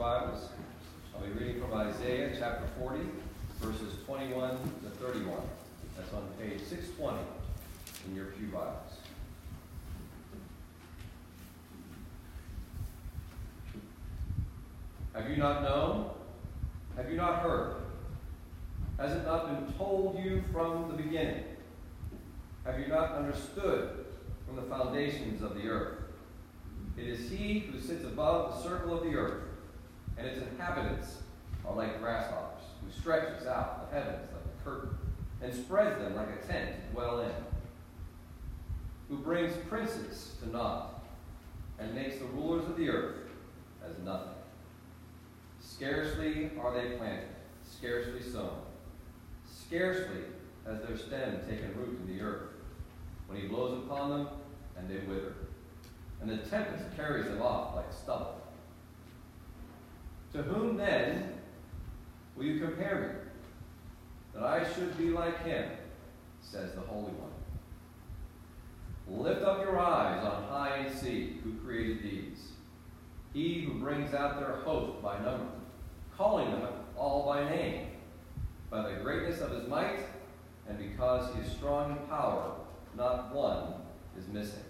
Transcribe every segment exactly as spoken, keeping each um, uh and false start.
Bibles, I'll be reading from Isaiah chapter forty, verses twenty-one to thirty-one. That's on page six twenty in your pew Bibles. Have you not known? Have you not heard? Has it not been told you from the beginning? Have you not understood from the foundations of the earth? It is he who sits above the circle of the earth, and its inhabitants are like grasshoppers, who stretches out the heavens like a curtain, and spreads them like a tent to dwell in, who brings princes to naught, and makes the rulers of the earth as nothing. Scarcely are they planted, scarcely sown. Scarcely has their stem taken root in the earth, when he blows upon them, and they wither. And the tempest carries them off like stubble. To whom then will you compare me, that I should be like him, says the Holy One. Lift up your eyes on high and see who created these. He who brings out their host by number, calling them all by name, by the greatness of his might, and because he is strong in power, not one is missing.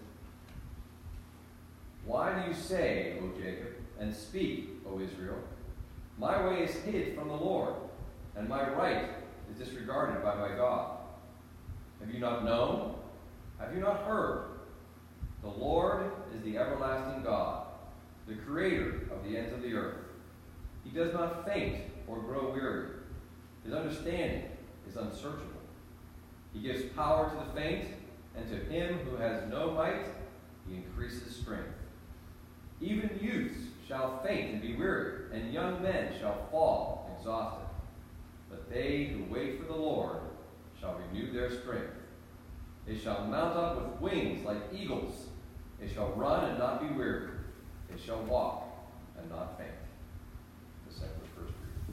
Why do you say, O Jacob, and speak, O Israel? My way is hid from the Lord, and my right is disregarded by my God. Have you not known? Have you not heard? The Lord is the everlasting God, the creator of the ends of the earth. He does not faint or grow weary. His understanding is unsearchable. He gives power to the faint, and to him who has no might, he increases strength. Even youths shall faint and be weary, and young men shall fall exhausted. But they who wait for the Lord shall renew their strength. They shall mount up with wings like eagles. They shall run and not be weary. They shall walk and not faint. The second first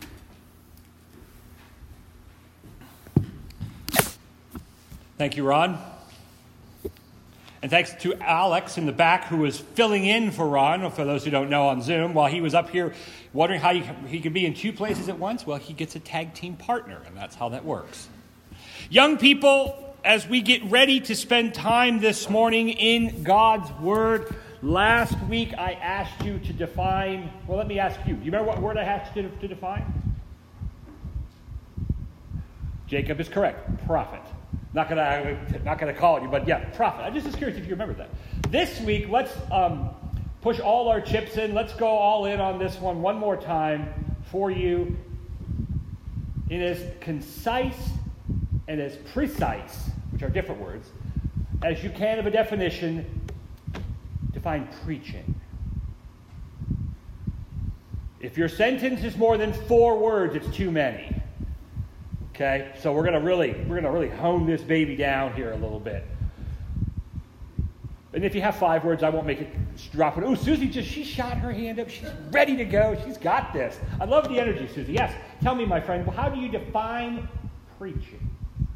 reading. Thank you, Ron. And thanks to Alex in the back, who was filling in for Ron, for those who don't know, on Zoom, while he was up here wondering how he could be in two places at once. Well, he gets a tag team partner, and that's how that works. Young people, as we get ready to spend time this morning in God's Word, last week I asked you to define, well, let me ask you. Do you remember what word I asked you to, to define? Jacob is correct. Prophet. Not gonna, not gonna call you, but yeah, prophet. I'm just curious if you remember that. This week, let's um, push all our chips in. Let's go all in on this one one more time for you, in as concise and as precise, which are different words, as you can of a definition. Define preaching. If your sentence is more than four words, it's too many. Okay, so we're gonna really we're gonna really hone this baby down here a little bit. And if you have five words, I won't make it drop it. Oh, Susie just she shot her hand up. She's ready to go. She's got this. I love the energy, Susie. Yes. Tell me, my friend, how do you define preaching?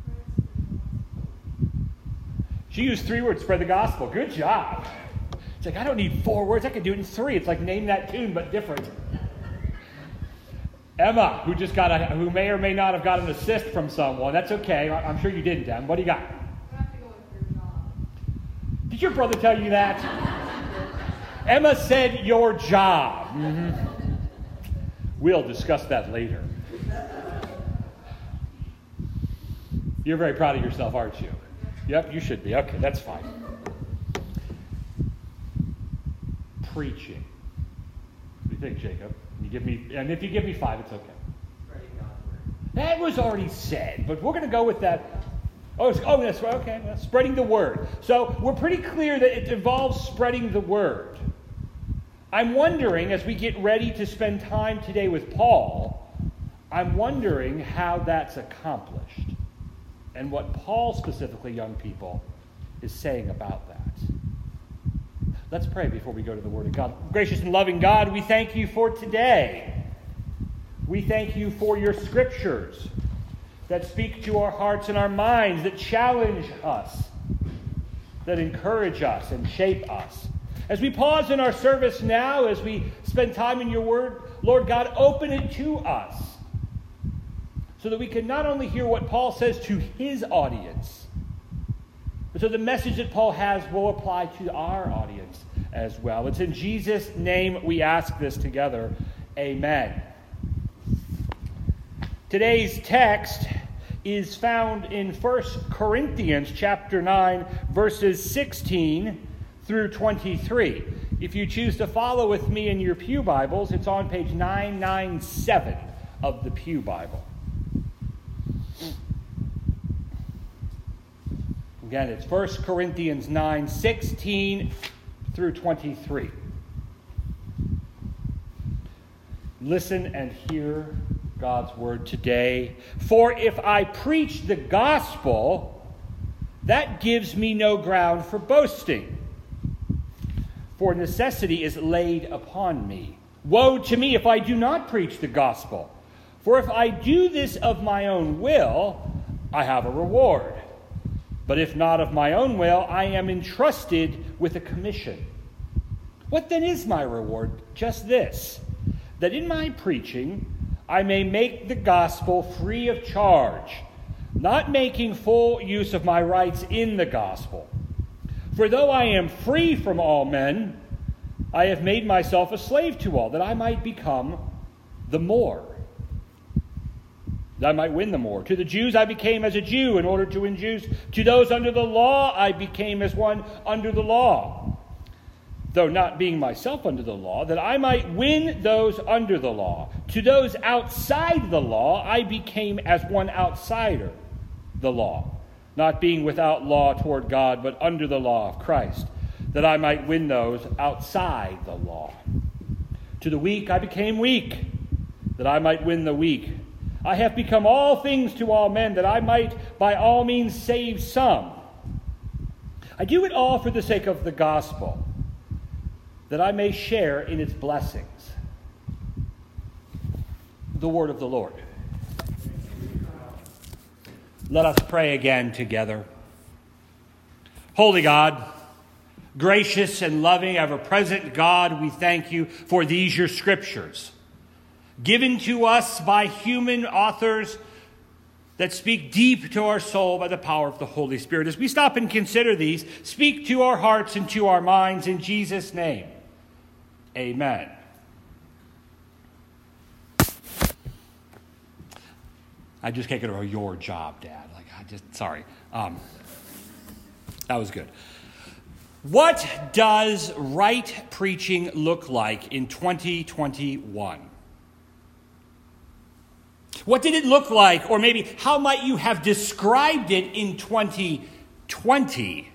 She used three words: spread the gospel. Good job. It's like I don't need four words. I can do it in three. It's like name that tune, but different. Emma, who just got a, who may or may not have got an assist from someone. That's okay. I'm sure you didn't, Em. What do you got? I have to go with your job. Did your brother tell you that? Emma said your job. Mm-hmm. We'll discuss that later. You're very proud of yourself, aren't you? Yep, you should be. Okay, that's fine. Preaching. What do you think, Jacob? You give me, and if you give me five, it's okay. Spreading God's word. That was already said, but we're going to go with that. Oh, it's, oh, that's right. Okay, well, spreading the word. So we're pretty clear that it involves spreading the word. I'm wondering, as we get ready to spend time today with Paul, I'm wondering how that's accomplished, and what Paul specifically, young people, is saying about that. Let's pray before we go to the Word of God. Gracious and loving God, we thank you for today. We thank you for your scriptures that speak to our hearts and our minds, that challenge us, that encourage us and shape us. As we pause in our service now, as we spend time in your Word, Lord God, open it to us so that we can not only hear what Paul says to his audience, but so the message that Paul has will apply to our audience as well. It's in Jesus' name we ask this together. Amen. Today's text is found in First Corinthians chapter nine, verses sixteen through twenty-three. If you choose to follow with me in your Pew Bibles, it's on page nine ninety-seven of the Pew Bible. Again, it's First Corinthians nine, sixteen through twenty-three. Listen and hear God's word today. For if I preach the gospel, that gives me no ground for boasting. For necessity is laid upon me. Woe to me if I do not preach the gospel. For if I do this of my own will, I have a reward. But if not of my own will, I am entrusted with a commission. What then is my reward? Just this, that in my preaching I may make the gospel free of charge, not making full use of my rights in the gospel. For though I am free from all men, I have made myself a slave to all, that I might become the more. That I might win the more. To the Jews I became as a Jew in order to win Jews. To those under the law I became as one under the law, though not being myself under the law, that I might win those under the law. To those outside the law I became as one outsider the law, not being without law toward God, but under the law of Christ, that I might win those outside the law. To the weak I became weak, that I might win the weak. I have become all things to all men, that I might by all means save some. I do it all for the sake of the gospel, that I may share in its blessings. The word of the Lord. Let us pray again together. Holy God, gracious and loving, ever-present God, we thank you for these your scriptures, given to us by human authors that speak deep to our soul by the power of the Holy Spirit. As we stop and consider these, speak to our hearts and to our minds in Jesus' name. Amen. I just can't get over your job, Dad. Like, I just, sorry. Um, that was good. What does right preaching look like in twenty twenty-one? What did it look like, or maybe how might you have described it in twenty twenty?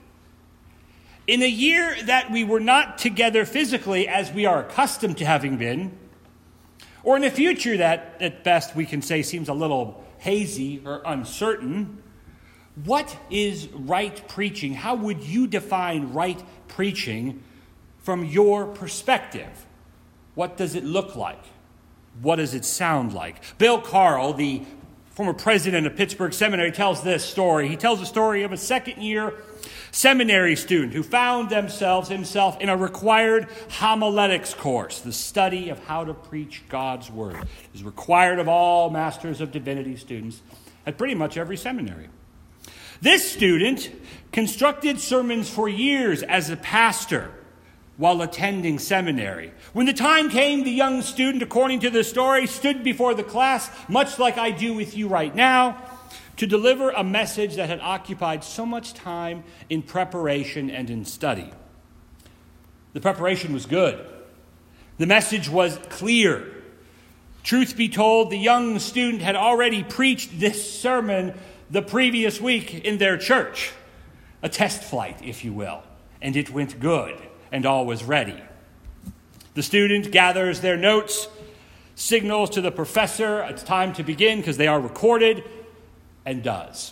In a year that we were not together physically as we are accustomed to having been, or in a future that at best we can say seems a little hazy or uncertain, what is right preaching? How would you define right preaching from your perspective? What does it look like? What does it sound like? Bill Carl, the former president of Pittsburgh Seminary, tells this story. He tells the story of a second-year seminary student who found themselves himself in a required homiletics course, the study of how to preach God's word. It is required of all Masters of Divinity students at pretty much every seminary. This student constructed sermons for years as a pastor while attending seminary. When the time came, the young student, according to the story, stood before the class, much like I do with you right now, to deliver a message that had occupied so much time in preparation and in study. The preparation was good. The message was clear. Truth be told, the young student had already preached this sermon the previous week in their church. A test flight, if you will. And it went good, and all was ready. The student gathers their notes, signals to the professor it's time to begin because they are recorded, and does.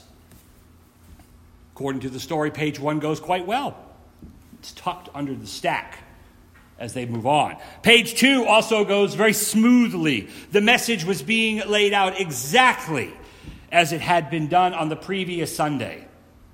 According to the story, page one goes quite well. It's tucked under the stack as they move on. Page two also goes very smoothly. The message was being laid out exactly as it had been done on the previous Sunday.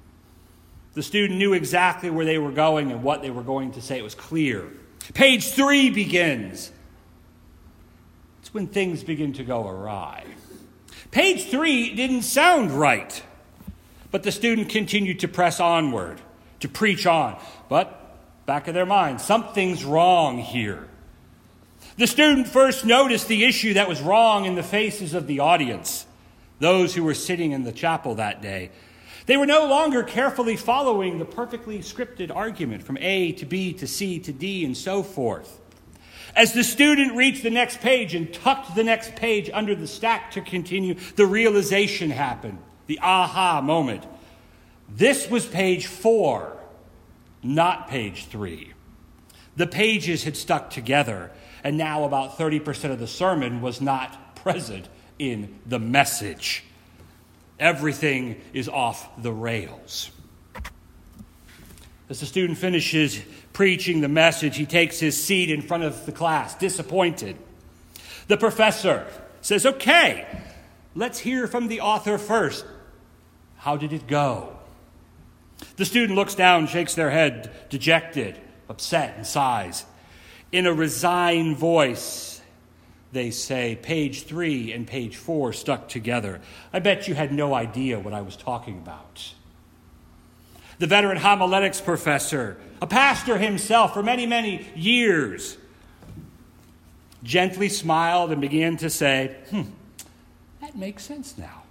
The student knew exactly where they were going and what they were going to say. It was clear. Page three begins. That's when things begin to go awry. Page three didn't sound right, but the student continued to press onward, to preach on. But back of their mind, something's wrong here. The student first noticed the issue that was wrong in the faces of the audience, those who were sitting in the chapel that day. They were no longer carefully following the perfectly scripted argument from A to B to C to D and so forth. As the student reached the next page and tucked the next page under the stack to continue, the realization happened, the aha moment. This was page four, not page three. The pages had stuck together, and now about thirty percent of the sermon was not present in the message. Everything is off the rails. As the student finishes preaching the message, he takes his seat in front of the class, disappointed. The professor says, "Okay, let's hear from the author first. How did it go?" The student looks down, shakes their head, dejected, upset, and sighs. In a resigned voice, they say, "Page three and page four stuck together. I bet you had no idea what I was talking about." The veteran homiletics professor, a pastor himself for many, many years, gently smiled and began to say, hmm, that makes sense now.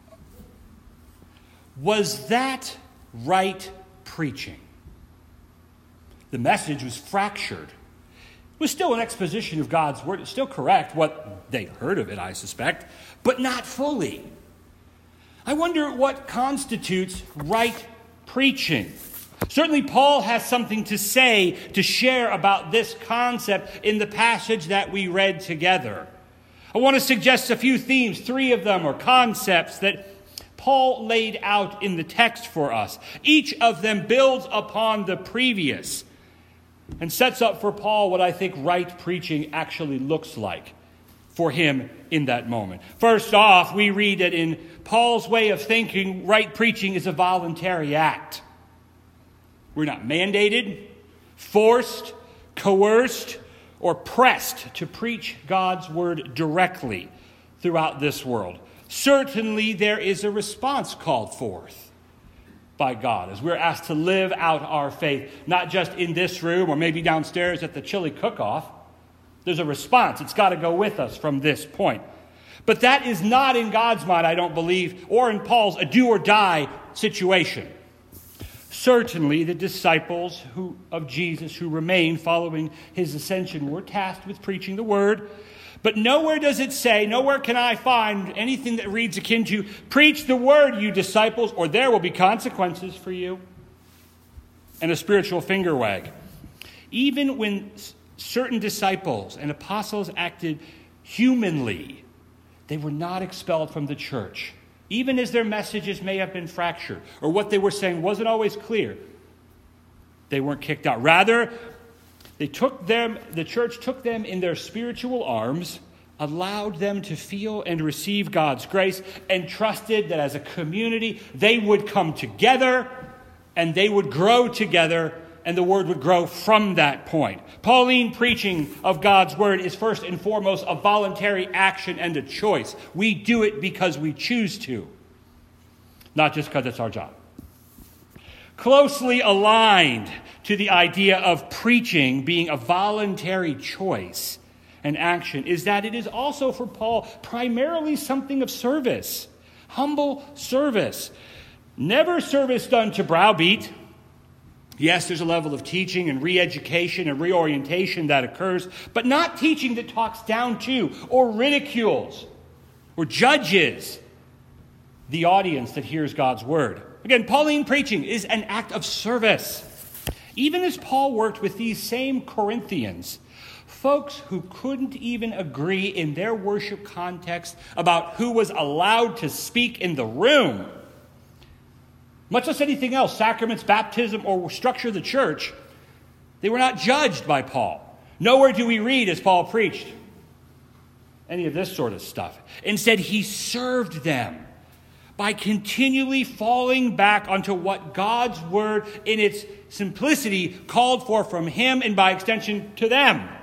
Was that right preaching? The message was fractured. It was still an exposition of God's word. It's still correct, what they heard of it, I suspect, but not fully. I wonder what constitutes right preaching. Certainly Paul has something to say, to share about this concept in the passage that we read together. I want to suggest a few themes, three of them, or concepts that Paul laid out in the text for us. Each of them builds upon the previous and sets up for Paul what I think right preaching actually looks like for him in that moment. First off, we read that in Paul's way of thinking, right preaching is a voluntary act. We're not mandated, forced, coerced, or pressed to preach God's word directly throughout this world. Certainly there is a response called forth by God as we're asked to live out our faith, not just in this room or maybe downstairs at the chili cook-off. There's a response. It's got to go with us from this point. But that is not in God's mind, I don't believe, or in Paul's a do or die situation. Certainly the disciples who, of Jesus who remained following his ascension were tasked with preaching the word. But nowhere does it say, nowhere can I find anything that reads akin to, preach the word, you disciples, or there will be consequences for you. And a spiritual finger wag. Even when certain disciples and apostles acted humanly, they were not expelled from the church. Even as their messages may have been fractured, or what they were saying wasn't always clear, they weren't kicked out. Rather, they took them, the church took them in their spiritual arms, allowed them to feel and receive God's grace, and trusted that as a community they would come together and they would grow together, and the word would grow from that point. Pauline preaching of God's word is first and foremost a voluntary action and a choice. We do it because we choose to, not just because it's our job. Closely aligned to the idea of preaching being a voluntary choice and action is that it is also for Paul primarily something of service, humble service. Never service done to browbeat. Yes, there's a level of teaching and re-education and reorientation that occurs, but not teaching that talks down to or ridicules or judges the audience that hears God's word. Again, Pauline preaching is an act of service. Even as Paul worked with these same Corinthians, folks who couldn't even agree in their worship context about who was allowed to speak in the room, much less anything else, sacraments, baptism, or structure of the church, they were not judged by Paul. Nowhere do we read, as Paul preached, any of this sort of stuff. Instead, he served them by continually falling back onto what God's word in its simplicity called for from him and by extension to them.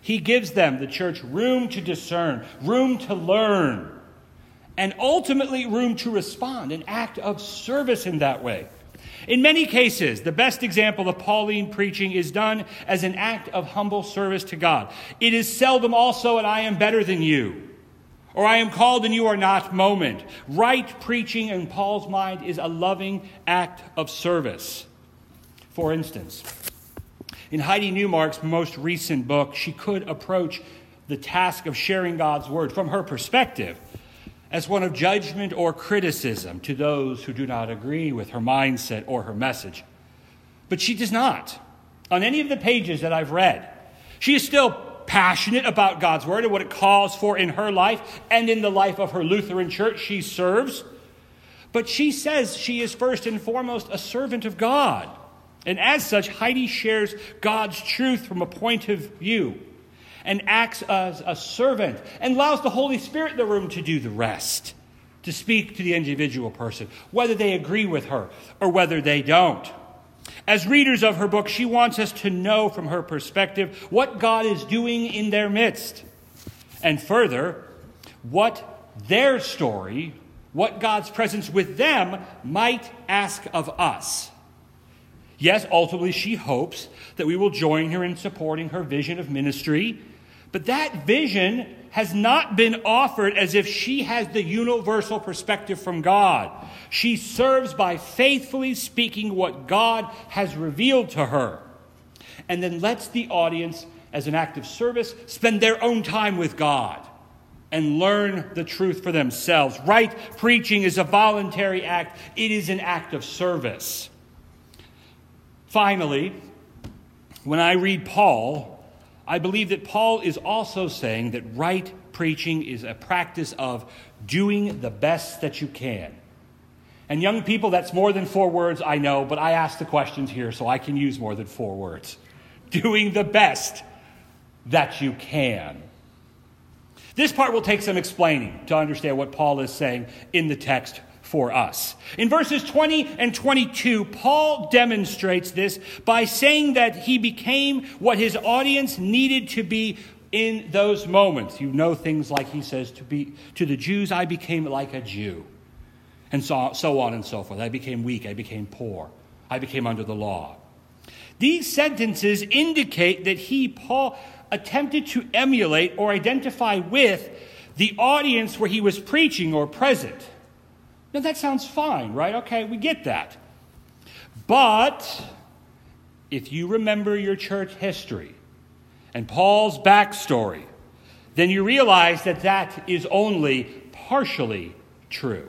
He gives them, the church, room to discern, room to learn, and ultimately room to respond, an act of service in that way. In many cases, the best example of Pauline preaching is done as an act of humble service to God. It is seldom also an I am better than you, or I am called and you are not moment. Right preaching in Paul's mind is a loving act of service. For instance, in Heidi Newmark's most recent book, she could approach the task of sharing God's word from her perspective as one of judgment or criticism to those who do not agree with her mindset or her message. But she does not. On any of the pages that I've read, she is still passionate about God's word and what it calls for in her life and in the life of her Lutheran church she serves. But she says she is first and foremost a servant of God. And as such, Heidi shares God's truth from a point of view and acts as a servant and allows the Holy Spirit the room to do the rest, to speak to the individual person, whether they agree with her or whether they don't. As readers of her book, she wants us to know from her perspective what God is doing in their midst. And further, what their story, what God's presence with them might ask of us. Yes, ultimately she hopes that we will join her in supporting her vision of ministry, but that vision has not been offered as if she has the universal perspective from God. She serves by faithfully speaking what God has revealed to her, and then lets the audience, as an act of service, spend their own time with God and learn the truth for themselves. Right preaching is a voluntary act. It is an act of service. Finally, when I read Paul, I believe that Paul is also saying that right preaching is a practice of doing the best that you can. And young people, that's more than four words, I know, but I ask the questions here so I can use more than four words. Doing the best that you can. This part will take some explaining to understand what Paul is saying in the text for us. In verses twenty and twenty-two, Paul demonstrates this by saying that he became what his audience needed to be in those moments. You know things like he says, to be to the Jews, I became like a Jew. And so, so on and so forth. I became weak. I became poor. I became under the law. These sentences indicate that he, Paul, attempted to emulate or identify with the audience where he was preaching or present. Now, that sounds fine, right? Okay, we get that. But if you remember your church history and Paul's backstory, then you realize that that is only partially true.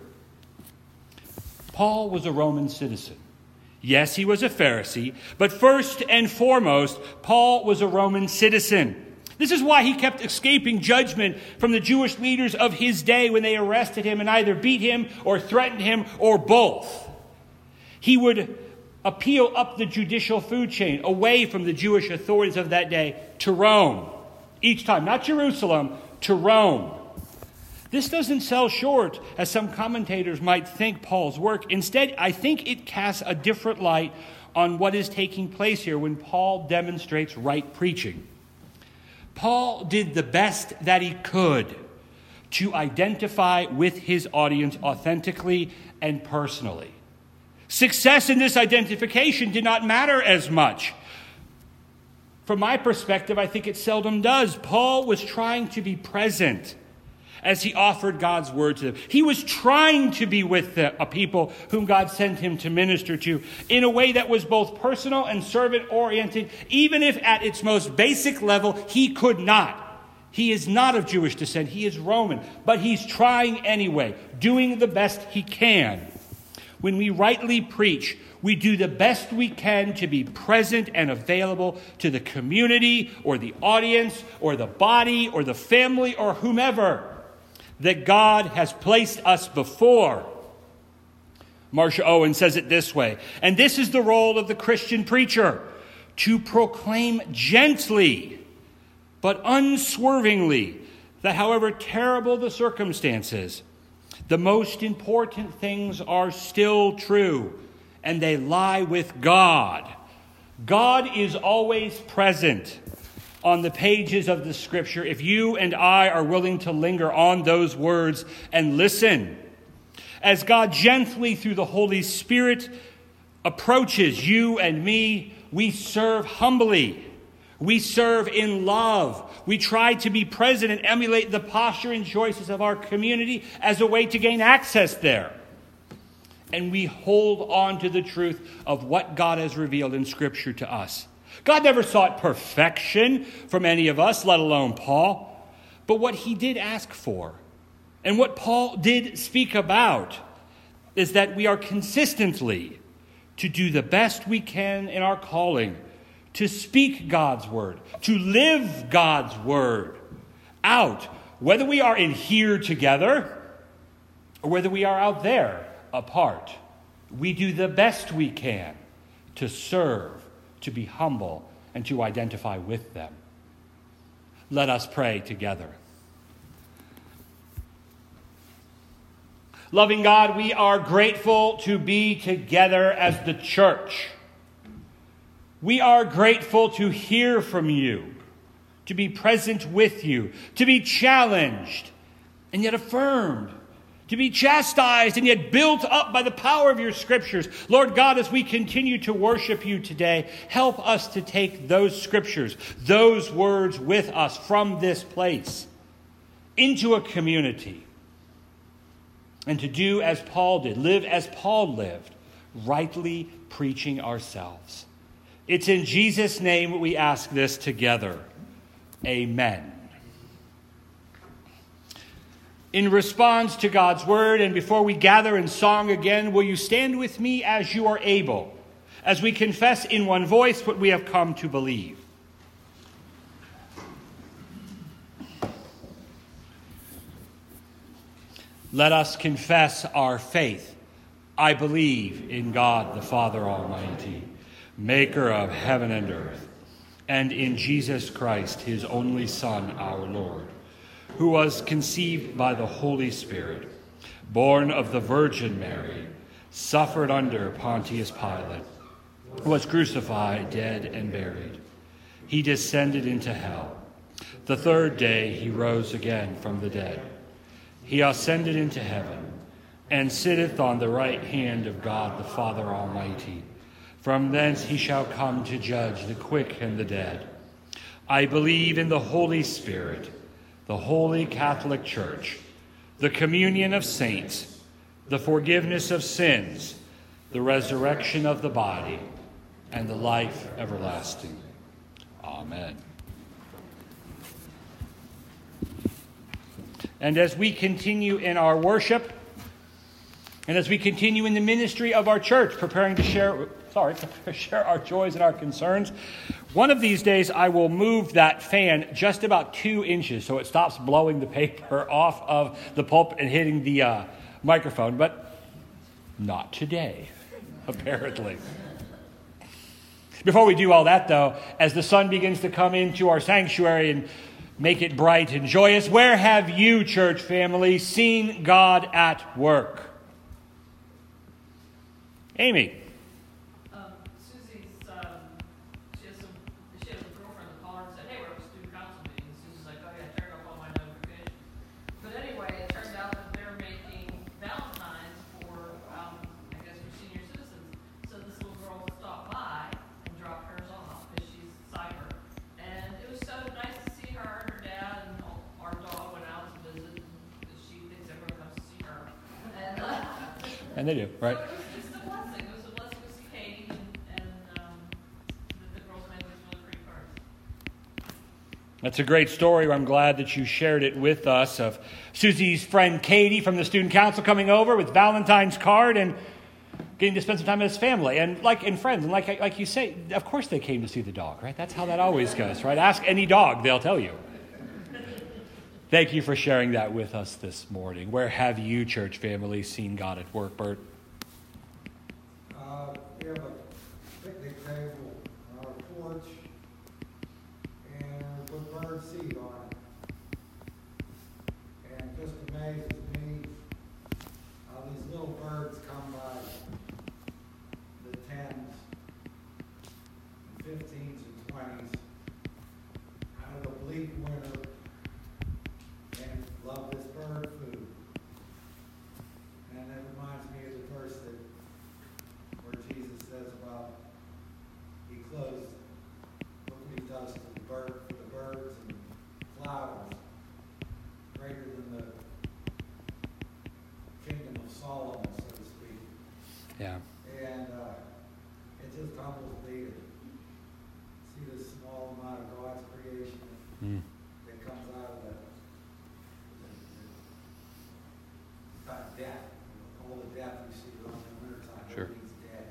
Paul was a Roman citizen. Yes, he was a Pharisee, but first and foremost, Paul was a Roman citizen. This is why he kept escaping judgment from the Jewish leaders of his day when they arrested him and either beat him or threatened him or both. He would appeal up the judicial food chain away from the Jewish authorities of that day to Rome. Each time, not Jerusalem, to Rome. This doesn't sell short, as some commentators might think, Paul's work. Instead, I think it casts a different light on what is taking place here when Paul demonstrates right preaching. Paul did the best that he could to identify with his audience authentically and personally. Success in this identification did not matter as much. From my perspective, I think it seldom does. Paul was trying to be present as he offered God's word to them. He was trying to be with the a people whom God sent him to minister to in a way that was both personal and servant-oriented, even if at its most basic level he could not. He is not of Jewish descent. He is Roman. But he's trying anyway, doing the best he can. When we rightly preach, we do the best we can to be present and available to the community or the audience or the body or the family or whomever that God has placed us before. Marcia Owen says it this way, and this is the role of the Christian preacher, to proclaim gently but unswervingly that however terrible the circumstances, the most important things are still true, and they lie with God. God is always present. on the pages of the Scripture if you and I are willing to linger on those words and listen. As God gently, through the Holy Spirit, approaches you and me, we serve humbly. We serve in love. We try to be present and emulate the posture and choices of our community as a way to gain access there. And we hold on to the truth of what God has revealed in Scripture to us. God never sought perfection from any of us, let alone Paul. But what he did ask for, and what Paul did speak about, is that we are consistently to do the best we can in our calling, to speak God's word, to live God's word out, whether we are in here together or whether we are out there apart. We do the best we can to serve, to be humble, and to identify with them. Let us pray together. Loving God, we are grateful to be together as the church. We are grateful to hear from you, to be present with you, to be challenged and yet affirmed, to be chastised and yet built up by the power of your Scriptures. Lord God, as we continue to worship you today, help us to take those Scriptures, those words with us from this place into a community, and to do as Paul did, live as Paul lived, rightly preaching ourselves. It's in Jesus' name we ask this together. Amen. In response to God's word, and before we gather in song again, will you stand with me as you are able, as we confess in one voice what we have come to believe. Let us confess our faith. I believe in God the Father Almighty, maker of heaven and earth, and in Jesus Christ, his only Son, our Lord, who was conceived by the Holy Spirit, born of the Virgin Mary, suffered under Pontius Pilate, was crucified, dead, and buried. He descended into hell. The third day he rose again from the dead. He ascended into heaven, and sitteth on the right hand of God the Father Almighty. From thence he shall come to judge the quick and the dead. I believe in the Holy Spirit, the holy Catholic Church, the communion of saints, the forgiveness of sins, the resurrection of the body, and the life everlasting. Amen. And as we continue in our worship, and as we continue in the ministry of our church, preparing to share, sorry, to share our joys and our concerns, one of these days I will move that fan just about two inches so it stops blowing the paper off of the pulpit and hitting the uh, microphone, but not today, apparently. Before we do all that, though, as the sun begins to come into our sanctuary and make it bright and joyous, where have you, church family, seen God at work? Amy. Um, Susie's, um, she has, some, she has a girlfriend that called her and said, hey, we're at a student council meeting. And Susie's like, oh yeah, turned off all my notifications. But anyway, it turned out that they're making Valentine's for, um, I guess, for senior citizens. So this little girl stopped by and dropped hers off because she's cyber. And it was so nice to see her and her dad, and our dog went out to visit because she thinks everyone comes to see her. And, uh, And they do, right? So it was just a blessing. It was a blessing to see Katie and, and um, the, the girls made these really pretty cards. That's a great story. I'm glad that you shared it with us of Susie's friend Katie from the student council coming over with Valentine's card and getting to spend some time with his family and like and friends. And like like you say, of course they came to see the dog, right? That's how that always goes, right? Ask any dog, they'll tell you. Thank you for sharing that with us this morning. Where have you, church family, seen God at work, Bert? Uh, we have a picnic table on our porch and put bird seed on it. And just amazes me how these little birds come by the tens, and fifteens, and twenties, Yeah. And uh, it just humbles me to see the small amount of God's creation Mm. that comes out of the, the, the uh, death, all the death we see around the wintertime. Sure. Everything's dead.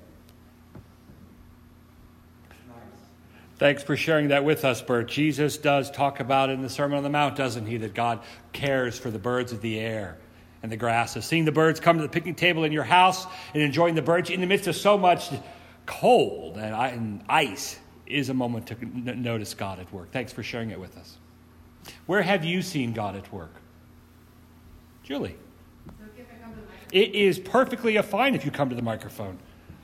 It's nice. Thanks for sharing that with us, Bert. Jesus does talk about in the Sermon on the Mount, doesn't he, that God cares for the birds of the air and the grasses. Seeing the birds come to the picnic table in your house and enjoying the birds in the midst of so much cold and ice is a moment to n- notice God at work. Thanks for sharing it with us. Where have you seen God at work? Julie. So if I come to the microphone. It is perfectly fine if you come to the microphone.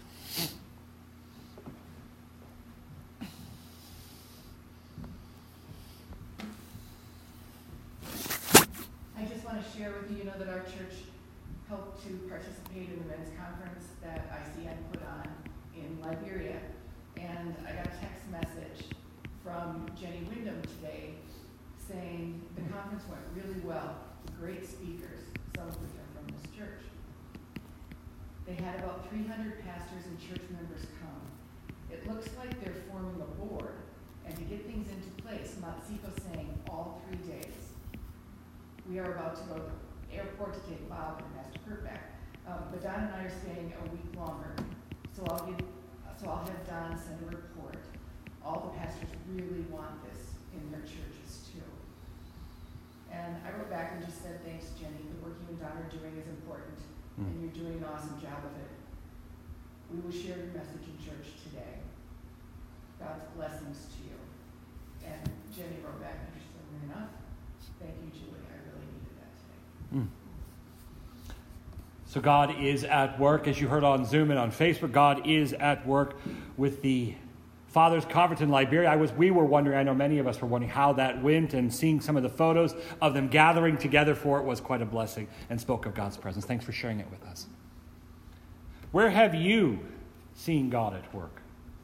I just want to share with you, you know, that our church helped to participate in the men's conference that I C N put on in Liberia. And I got a text message from Jenny Wyndham today saying the conference went really well, great speakers, some of which are from this church. They had about three hundred pastors and church members come. It looks like they're forming a board, and to get things into place, Matsiko's saying all three days. We are about to go to the airport to take Bob and Master Kurt back. Um, but Don and I are staying a week longer, so I'll give, so I'll have Don send a report. All the pastors really want this in their churches too. And I wrote back and just said, thanks, Jenny. The work you and Don are doing is important, Mm. and you're doing an awesome job of it. We will share your message in church today. God's blessings to you. And Jenny wrote back, interestingly enough, thank you, Julie. I really needed that today. Mm. So God is at work, as you heard on Zoom and on Facebook. God is at work with the Fathers Conference in Liberia. I was, we were wondering, I know many of us were wondering how that went, and seeing some of the photos of them gathering together for it was quite a blessing and spoke of God's presence. Thanks for sharing it with us. Where have you seen God at work?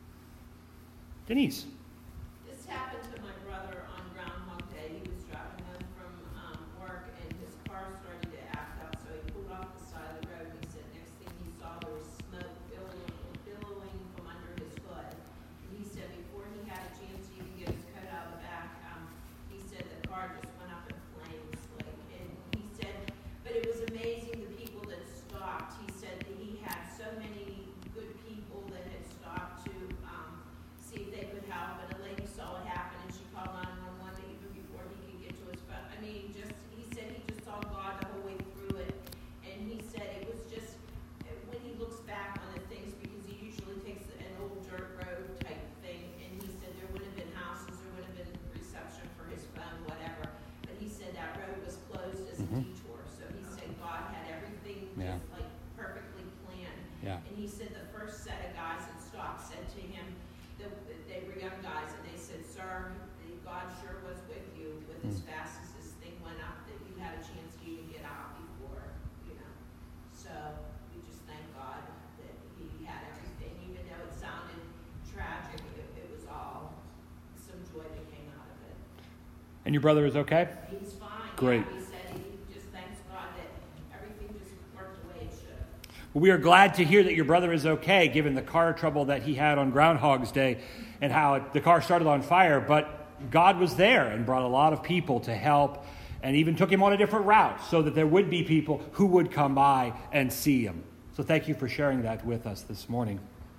Denise. This happened to my brother on Groundhog Day. He was driving home from um, work, and his car started to act up, so he pulled off the side of the road. And he said next thing he saw, there was smoke billowing, billowing from under his hood. And he said before he had a chance to even get his coat out of the back, um, he said the car just went up in flames. Like, and he said, but it was amazing the people that stopped. He said that he had so many good people that had stopped to um, see if they could help, and a lady saw it happen, and she called nine one one even before he could get to his phone. I mean, just, he said he just saw God the whole way through it, and he said it was just, when he looks back on the things, because he usually takes an old dirt road type thing, and he said there would have been houses, there would have been reception for his phone, whatever, but he said that road was closed as a Mhm. detour, so he said God had everything Yeah. just like perfectly planned. Yeah. And he said the first set of guys that stopped said to him, that they were young guys, and they said, sir, God sure was with you with as Mm. fast as this thing went up, that you had a chance to even get out before, you know. So we just thank God that he had everything, even though it sounded tragic, it, it was all some joy that came out of it. And your brother is okay? He's fine. Great. Yeah, he said he just thanks God that everything just worked the way it should have. We are glad to hear that your brother is okay, given the car trouble that he had on Groundhog's Day and how it, the car started on fire. But God was there and brought a lot of people to help, and even took him on a different route so that there would be people who would come by and see him. So thank you for sharing that with us this morning.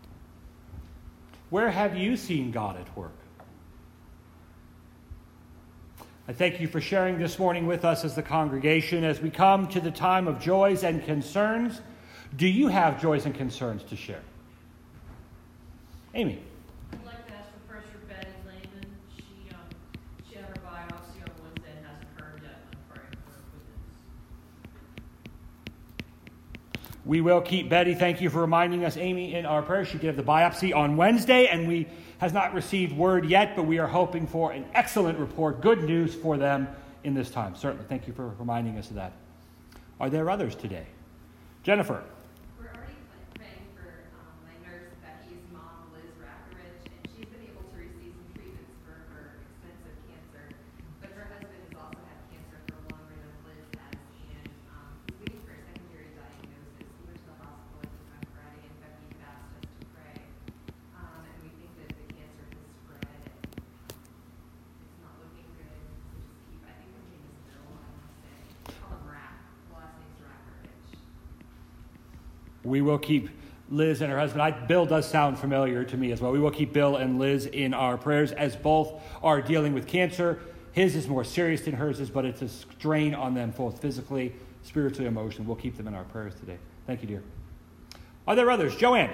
Where have you seen God at work? I thank you for sharing this morning with us as the congregation. As we come to the time of joys and concerns, do you have joys and concerns to share? Amy. I'd like to ask for prayers for Betty Lehman. She, um, she had her biopsy on Wednesday and hasn't heard yet. I'm praying for her with this. We will keep Betty. Thank you for reminding us, Amy, in our prayers. She did have the biopsy on Wednesday, and we has not received word yet, but we are hoping for an excellent report, good news for them in this time. Certainly. Thank you for reminding us of that. Are there others today? Jennifer. We're already praying for um, my nurse, Becky's mom, Liz Rackeridge, and she's been able to receive some treatments for her extensive cancer. But her husband has also had cancer for longer than Liz has, and um, he's waiting for a secondary diagnosis. He went to the hospital, I think, on Friday, and We will keep Liz and her husband. I, Bill does sound familiar to me as well. We will keep Bill and Liz in our prayers as both are dealing with cancer. His is more serious than hers is, but it's a strain on them both physically, spiritually, emotionally. We'll keep them in our prayers today. Thank you, dear. Are there others? Joanne.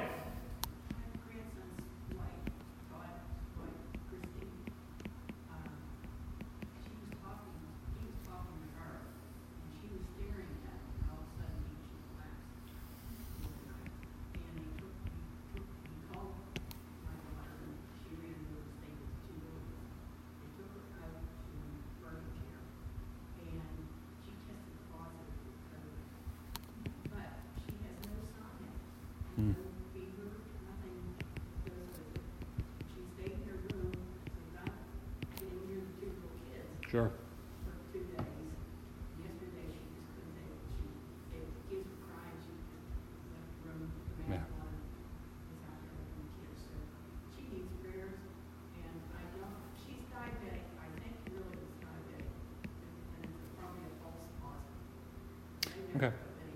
Sure. For two days. Yesterday she just couldn't take it. She, if the kids were crying, she left the room, the Yeah. mask on, was out there with the kids. So she needs prayers, and I don't, she's diabetic. I think really it's diabetic, and it's probably a false positive. Okay.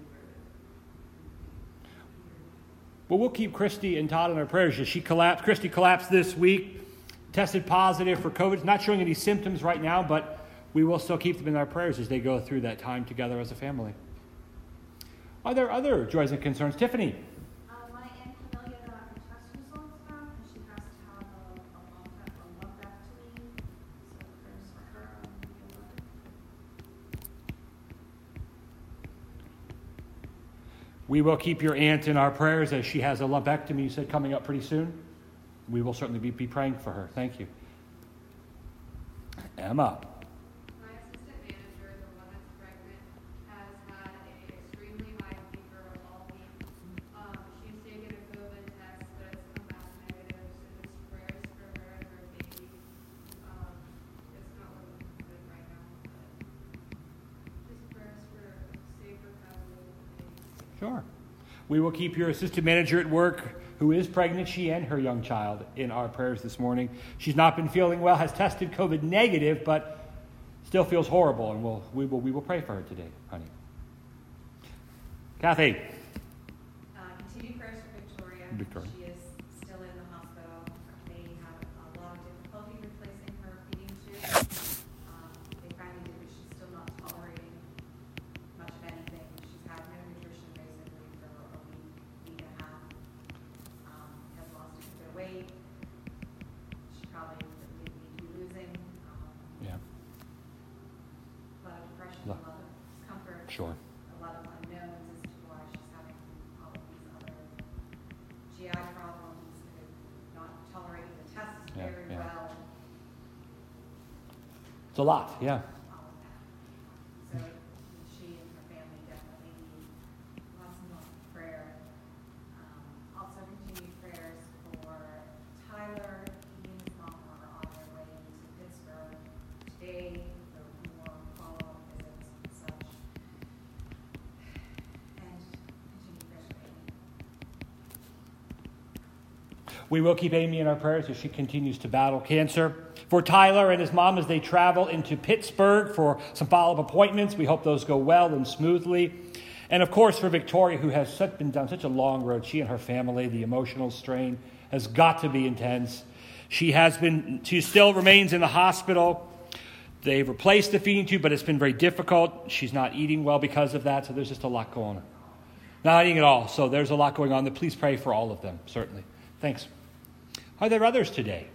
Well, we'll keep Christy and Todd in our prayers. She collapsed. Christy collapsed this week. Tested positive for COVID. Not showing any symptoms right now, but we will still keep them in our prayers as they go through that time together as a family. Are there other joys and concerns? Tiffany? Uh, my Aunt Cornelia got her test results back, and she has to have a, a lumpectomy, a lumpectomy, so prayers for her on the eleventh. We will keep your aunt in our prayers as she has a lumpectomy, you said, coming up pretty soon. We will certainly be, be praying for her. Thank you. Emma. My assistant manager, the one that's pregnant, has had an extremely high fever all week. Um, she's taken a COVID test, but it's come back negative, so just prayers for her and her baby. Um, it's not looking good right now, but just prayers for a safe recovery of the baby. Sure. We will keep your assistant manager at work, who is pregnant, she and her young child, in our prayers this morning. She's not been feeling well, has tested COVID negative, but still feels horrible, and we'll, we will we will pray for her today, honey. Kathy. Uh, continue prayers for Victoria. Victoria. She is still in the hospital. They have a lot of difficulty replacing her feeding tube. Um, they finally did, but she's still not tolerating much of anything. She's had no nutrition basically for a week, week and a half. Um, has lost a bit of weight. She probably doesn't need to be losing. Um, Yeah, a lot of depression, Lo- a lot of discomfort. sure. A lot of unknowns as to why she's having all of these other G I problems, and not tolerating the tests Yeah, very yeah. well, It's a lot, yeah. all of that. So she and her family definitely need lots and lots of prayer. Um, also continue prayers for Tyler. He and his mom are on their way to Pittsburgh today for more follow-up visits and such. And continue prayers for Amy. We will keep Amy in our prayers as she continues to battle cancer. For Tyler and his mom as they travel into Pittsburgh for some follow-up appointments, we hope those go well and smoothly. And of course for Victoria, who has such, been down such a long road, she and her family, the emotional strain has got to be intense. She has been, she still remains in the hospital. They've replaced the feeding tube, but it's been very difficult. She's not eating well because of that, so there's just a lot going on. Not eating at all, so there's a lot going on. Please pray for all of them, certainly. Thanks. Are there others today?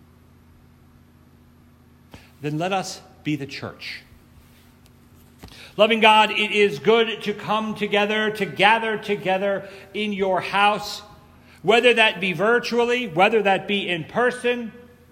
Then let us be the church. Loving God, it is good to come together, to gather together in your house, whether that be virtually, whether that be in person.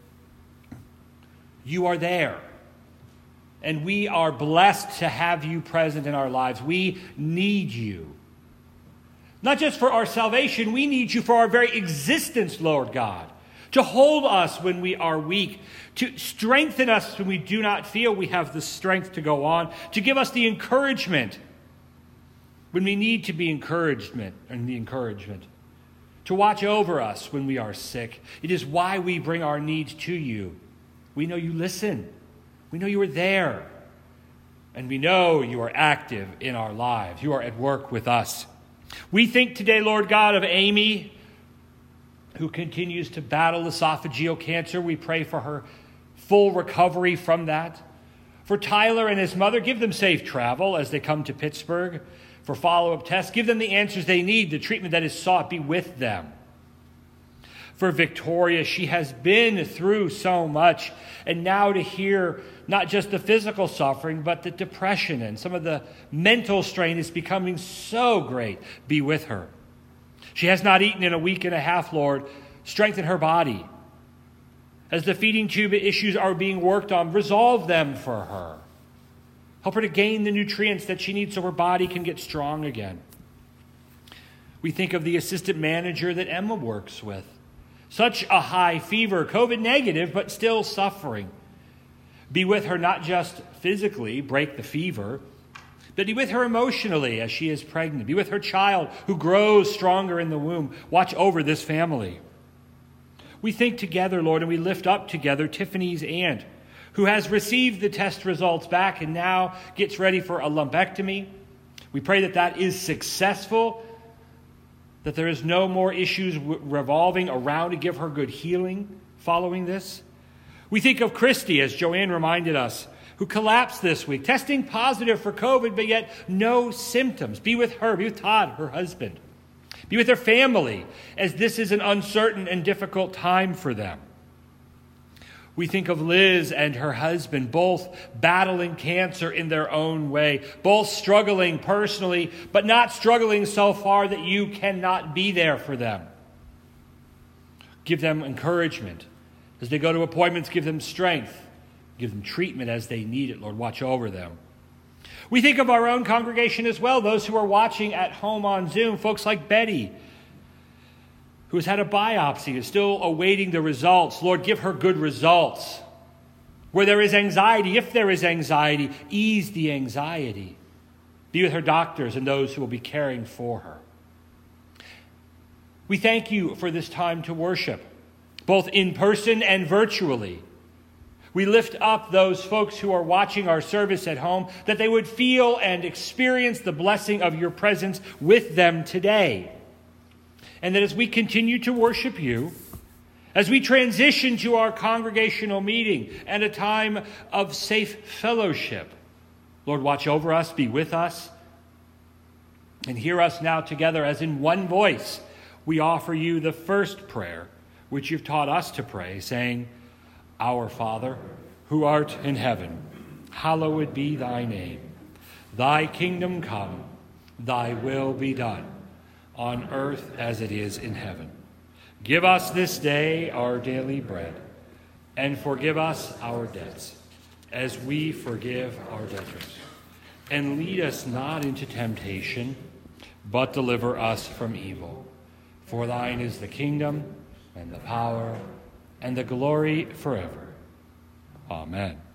You are there. And we are blessed to have you present in our lives. We need you. Not just for our salvation, we need you for our very existence, Lord God. To hold us when we are weak, to strengthen us when we do not feel we have the strength to go on, to give us the encouragement when we need to be encouragement and the encouragement, to watch over us when we are sick. It is why we bring our needs to you. We know you listen. We know you are there. And we know you are active in our lives. You are at work with us. We think today, Lord God, of Amy, who continues to battle esophageal cancer. We pray for her full recovery from that. For Tyler and his mother, give them safe travel as they come to Pittsburgh for follow-up tests. Give them the answers they need, the treatment that is sought. Be with them. For Victoria, she has been through so much, and now to hear not just the physical suffering, but the depression and some of the mental strain is becoming so great. Be with her. She has not eaten in a week and a half, Lord. Strengthen her body. As the feeding tube issues are being worked on, resolve them for her. Help her to gain the nutrients that she needs so her body can get strong again. We think of the assistant manager that Emma works with. Such a high fever, COVID negative, but still suffering. Be with her not just physically, break the fever, but be with her emotionally as she is pregnant. Be with her child who grows stronger in the womb. Watch over this family. We think together, Lord, and we lift up together Tiffany's aunt, who has received the test results back and now gets ready for a lumpectomy. We pray that that is successful, that there is no more issues revolving around to give her good healing following this. We think of Christy, as Joanne reminded us, who collapsed this week, testing positive for COVID, but yet no symptoms. Be with her, be with Todd, her husband. Be with their family, as this is an uncertain and difficult time for them. We think of Liz and her husband, both battling cancer in their own way, both struggling personally, but not struggling so far that you cannot be there for them. Give them encouragement. As they go to appointments, give them strength. Give them treatment as they need it, Lord. Watch over them. We think of our own congregation as well, those who are watching at home on Zoom, folks like Betty, who has had a biopsy, is still awaiting the results. Lord, give her good results. Where there is anxiety, if there is anxiety, ease the anxiety. Be with her doctors and those who will be caring for her. We thank you for this time to worship, both in person and virtually. We lift up those folks who are watching our service at home, that they would feel and experience the blessing of your presence with them today. And that as we continue to worship you, as we transition to our congregational meeting and a time of safe fellowship, Lord, watch over us, be with us, and hear us now together as in one voice we offer you the first prayer, which you've taught us to pray, saying, Our Father, who art in heaven, hallowed be thy name. Thy kingdom come, thy will be done, on earth as it is in heaven. Give us this day our daily bread, and forgive us our debts, as we forgive our debtors. And lead us not into temptation, but deliver us from evil. For thine is the kingdom, and the power, and the glory forever. Amen.